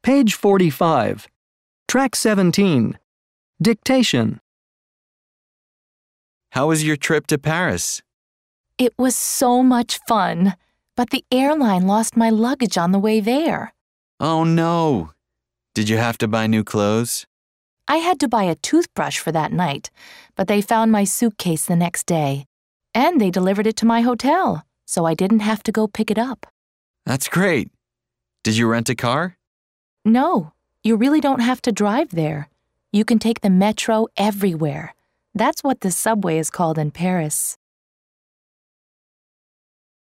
Page 45. Track 17. Dictation. How was your trip to Paris? It was so much fun, but the airline lost my luggage on the way there. Oh no! Did you have to buy new clothes? I had to buy a toothbrush for that night, but they found my suitcase the next day. And they delivered it to my hotel, so I didn't have to go pick it up. That's great. Did you rent a car? No, you really don't have to drive there. You can take the metro everywhere. That's what the subway is called in Paris.